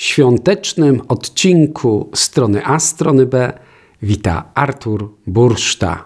świątecznym odcinku Strony A, Strony B wita Artur Burszta.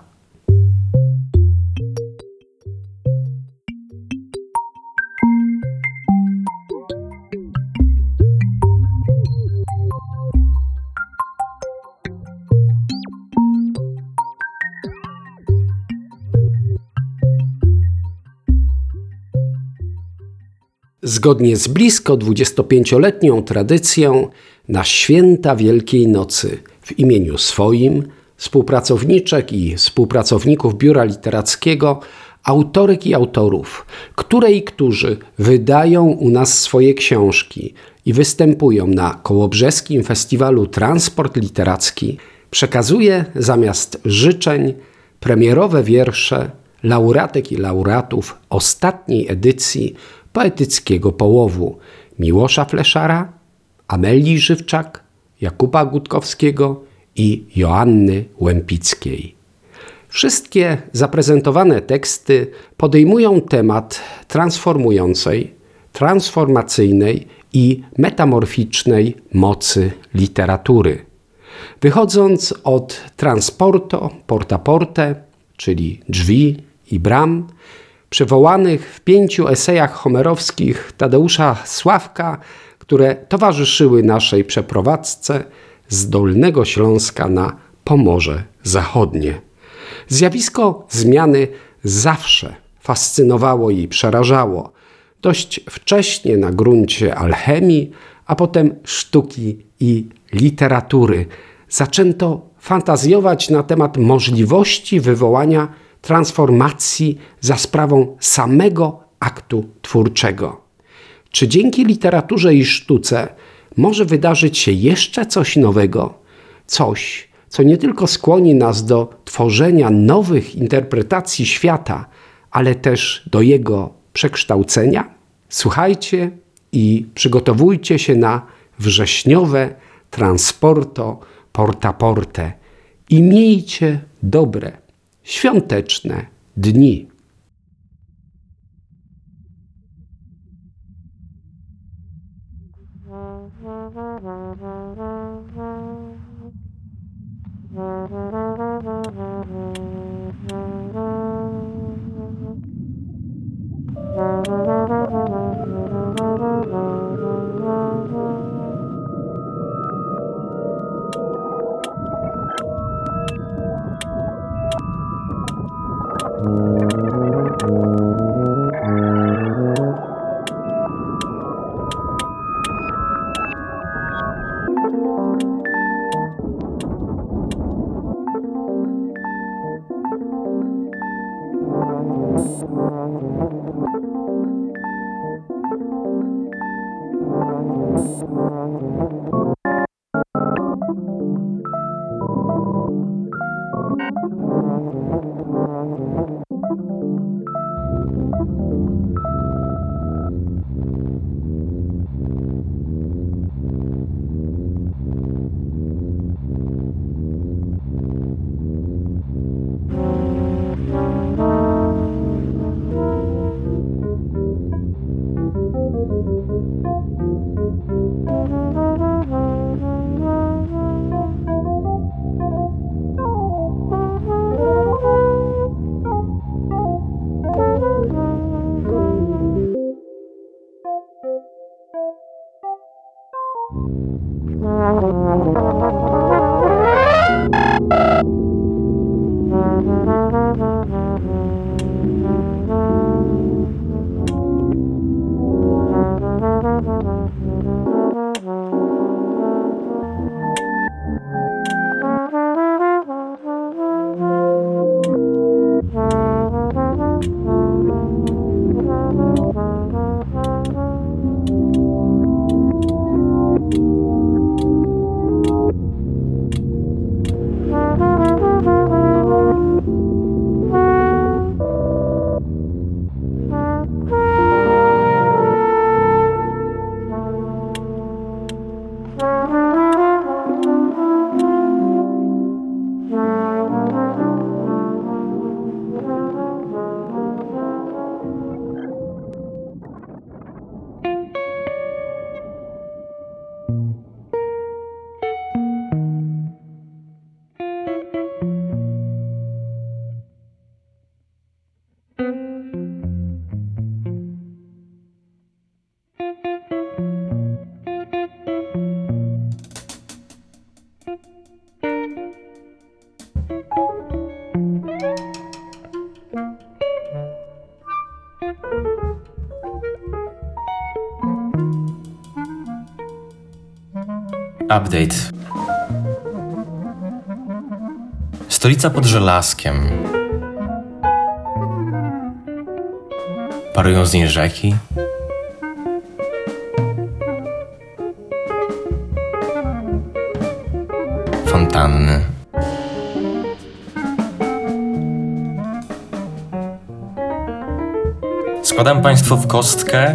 Zgodnie z blisko 25-letnią tradycją na święta Wielkiej Nocy w imieniu swoim, współpracowniczek i współpracowników Biura Literackiego, autorek i autorów, które i którzy wydają u nas swoje książki i występują na Kołobrzeskim Festiwalu Transport Literacki, przekazuję zamiast życzeń premierowe wiersze laureatek i laureatów ostatniej edycji Poetyckiego Połowu Miłosza Fleszara, Amelii Żywczak, Jakuba Gutkowskiego i Joanny Łempickiej. Wszystkie zaprezentowane teksty podejmują temat transformującej, transformacyjnej i metamorficznej mocy literatury. Wychodząc od transporto, porta porte, czyli drzwi i bram, przywołanych w 5 esejach homerowskich Tadeusza Sławka, które towarzyszyły naszej przeprowadzce z Dolnego Śląska na Pomorze Zachodnie. Zjawisko zmiany zawsze fascynowało i przerażało. Dość wcześnie na gruncie alchemii, a potem sztuki i literatury zaczęto fantazjować na temat możliwości wywołania transformacji za sprawą samego aktu twórczego. Czy dzięki literaturze i sztuce może wydarzyć się jeszcze coś nowego? Coś, co nie tylko skłoni nas do tworzenia nowych interpretacji świata, ale też do jego przekształcenia? Słuchajcie i przygotowujcie się na wrześniowe transporto porta porte i miejcie dobre, świąteczne dni. Update. Stolica pod żelazkiem. Parują z niej rzeki. Fontanny. Składam państwu w kostkę.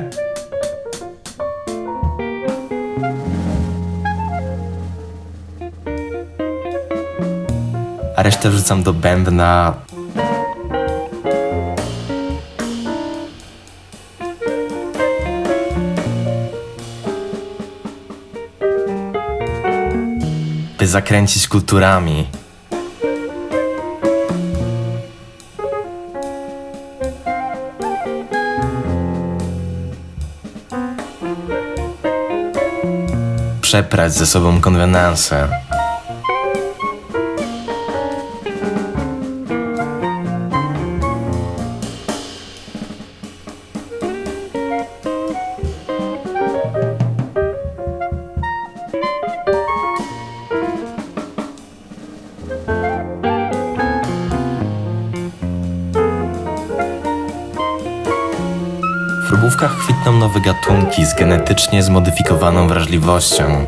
A resztę wrzucam do bębna. By zakręcić kulturami. Przeprać ze sobą konwenanse. W próbówkach kwitną nowe gatunki z genetycznie zmodyfikowaną wrażliwością.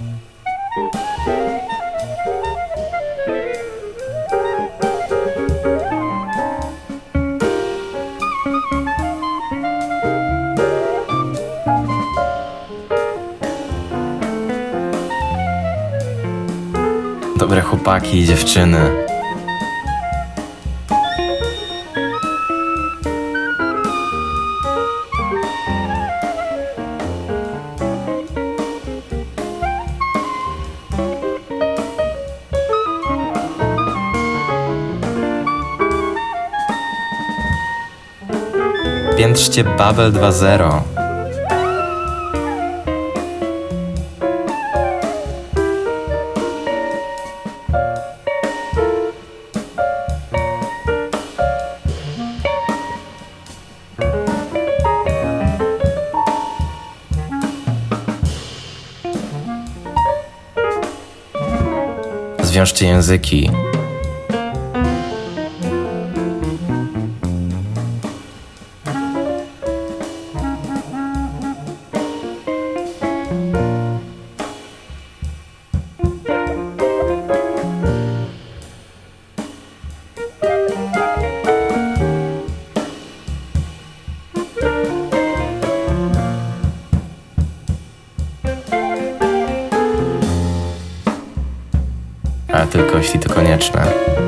Dobre chłopaki i dziewczyny. Piętrzcie Babel 2.0. Zwiążcie języki. Ale tylko jeśli to konieczne.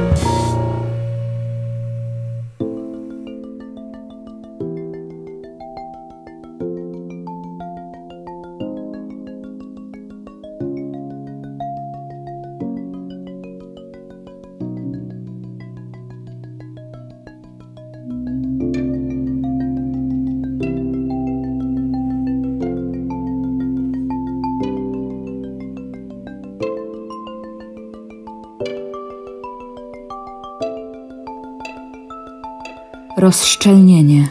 Rozszczelnienie.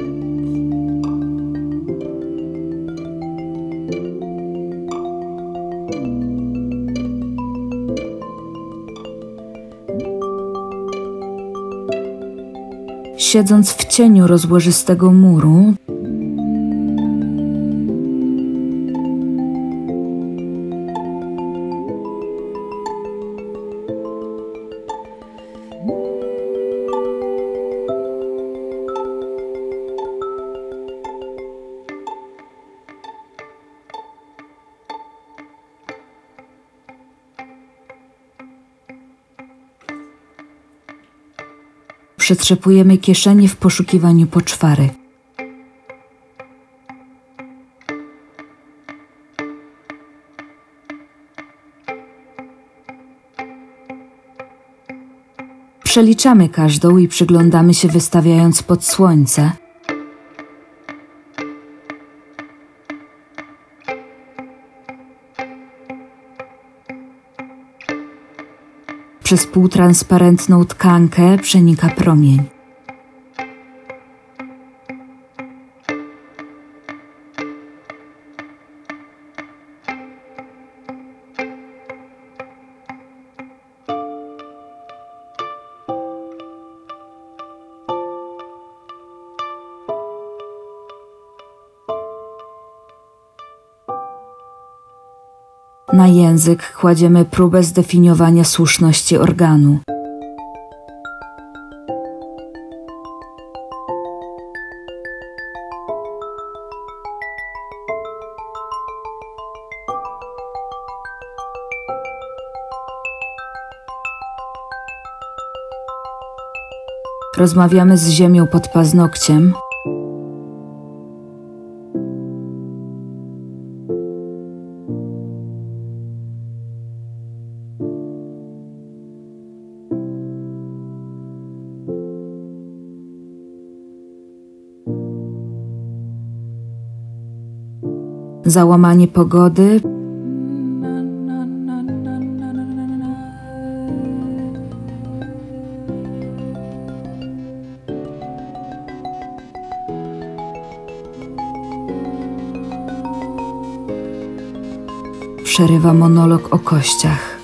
Siedząc w cieniu rozłożystego muru, przetrzepujemy kieszenie w poszukiwaniu poczwary. przeliczamy każdą i przyglądamy się wystawiając pod słońce. Przez półtransparentną tkankę przenika promień. Na język kładziemy próbę zdefiniowania słuszności organu. Rozmawiamy z ziemią pod paznokciem. Załamanie pogody. Przerywa monolog o kościach.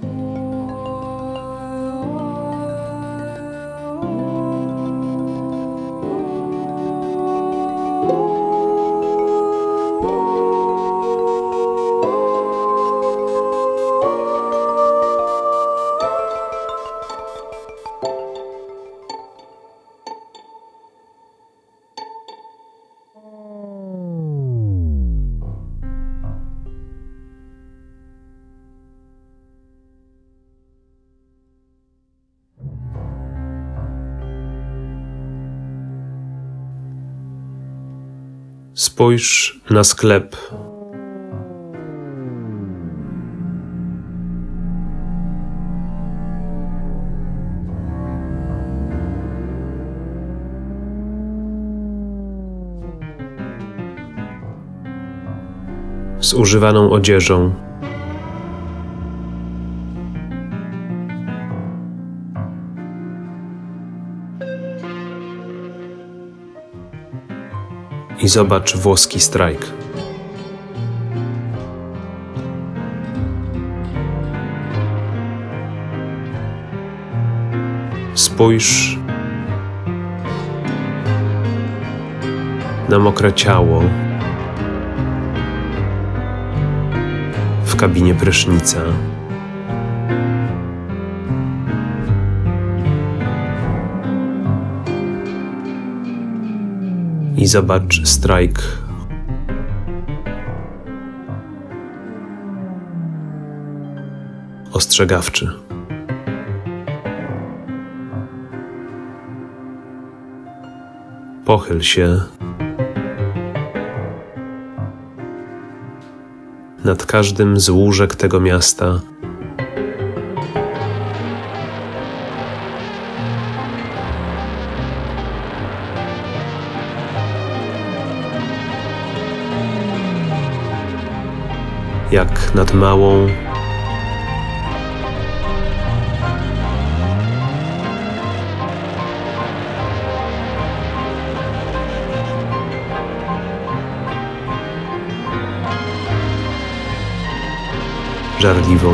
Spójrz na sklep. Z używaną odzieżą. I zobacz włoski strajk. Spójrz na mokre ciało w kabinie prysznica. I zobacz strajk ostrzegawczy. Pochyl się nad każdym z łóżek tego miasta. Jak nad małą, żarliwą,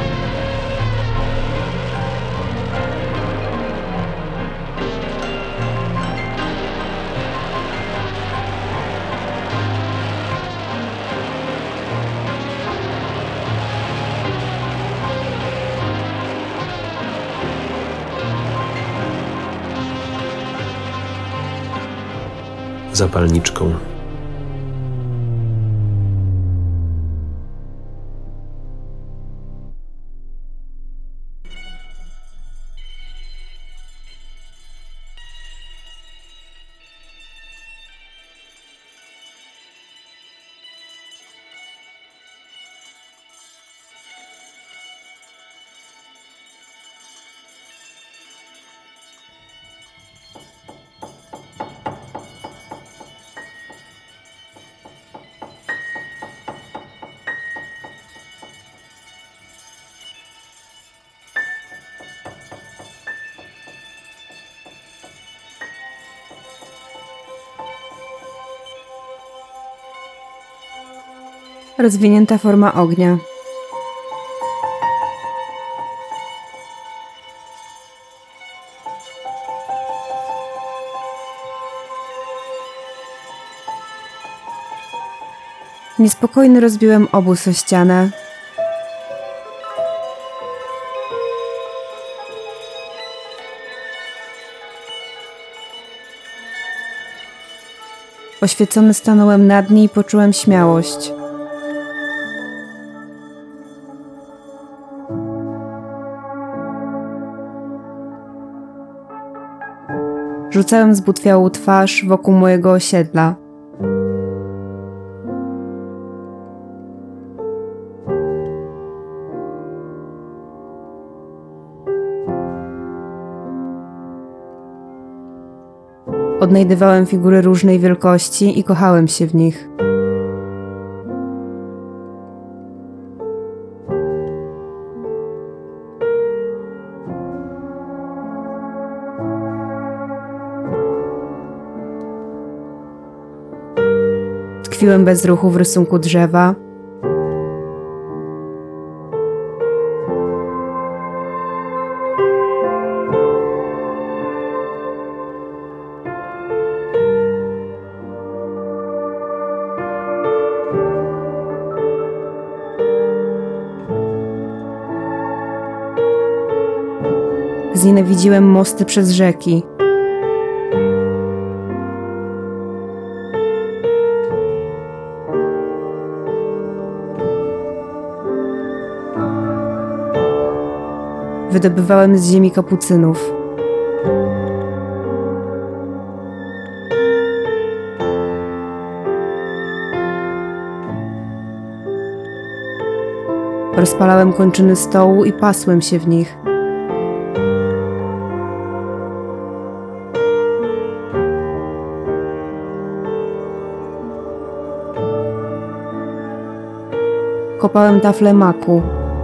zapalniczką. rozwinięta forma ognia. Niespokojny rozbiłem obóz o ścianę. Oświecony stanąłem nad niej i poczułem śmiałość. Rzucałem zbutwiałą twarz wokół mojego osiedla. Odnajdywałem figury różnej wielkości i kochałem się w nich. Tkwiłem bez ruchu w rysunku drzewa. Znienawidziłem mosty przez rzeki. Wydobywałem z ziemi kapucynów. Rozpalałem kończyny stołu i pasłem się w nich. Kopałem tafle maku.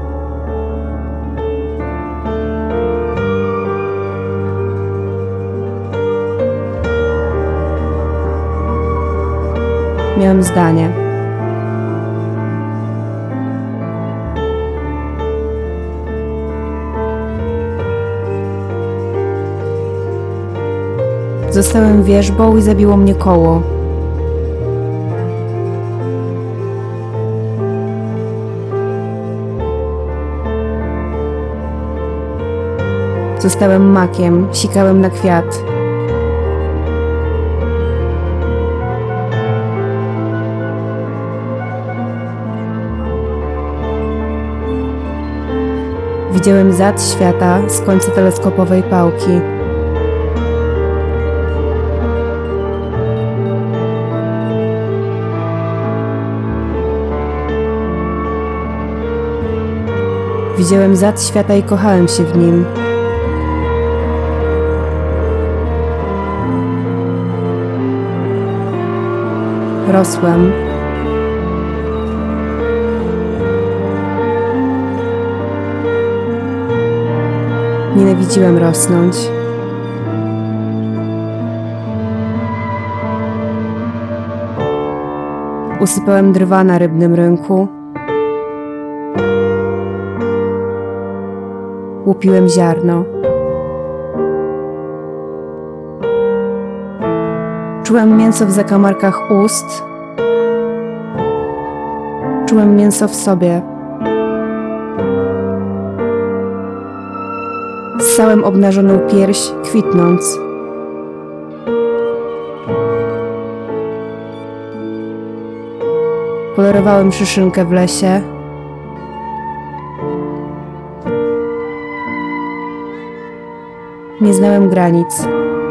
Miałem zdanie. Zostałem wierzbą i zabiło mnie koło. Zostałem makiem, sikałem na kwiat. Widziałem zad świata z końca teleskopowej pałki. Widziałem zad świata i kochałem się w nim. Rosłem. Nienawidziłem rosnąć. Usypałem drwa na rybnym rynku. Łupiłem ziarno. Czułem mięso w zakamarkach ust. Czułem mięso w sobie. Ssałem obnażoną pierś, kwitnąc. Polerowałem szyszynkę w lesie. Nie znałem granic.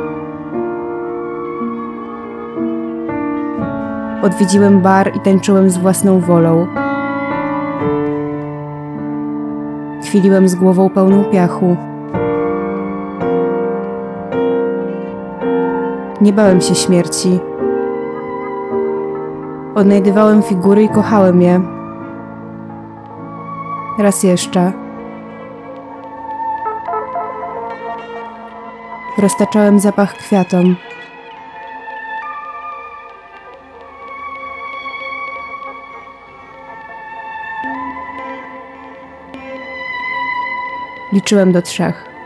Odwiedziłem bar i tańczyłem z własną wolą. Kwiliłem z głową pełną piachu. Nie bałem się śmierci. Odnajdywałem figury i kochałem je. Raz jeszcze. Roztaczałem zapach kwiatom. Liczyłem do 3.